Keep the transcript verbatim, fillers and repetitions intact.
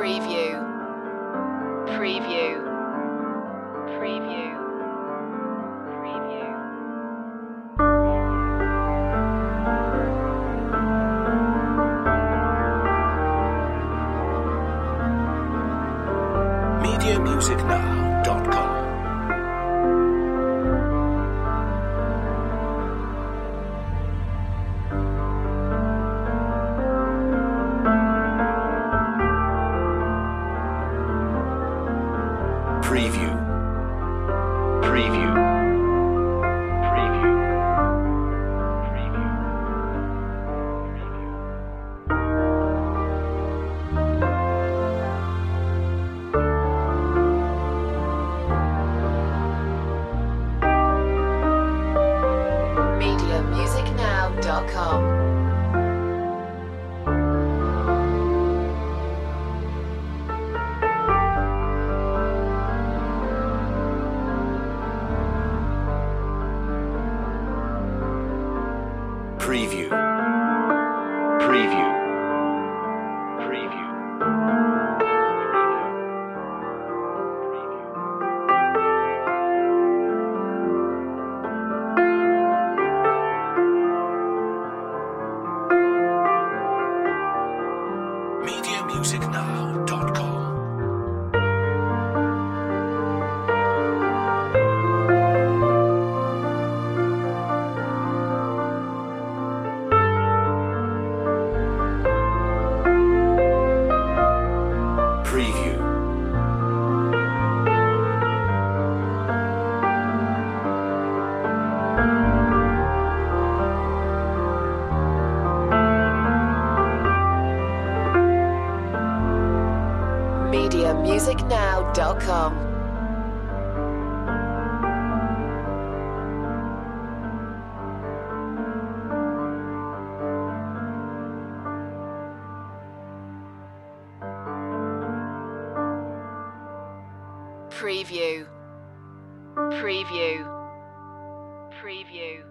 Preview. Preview. Preview. Preview. media music now dot com. Preview. Preview. Preview. Preview. media music now dot com. Preview. Preview. Preview. media music now dot com. Preview. media music now dot com. Preview. Preview. Preview.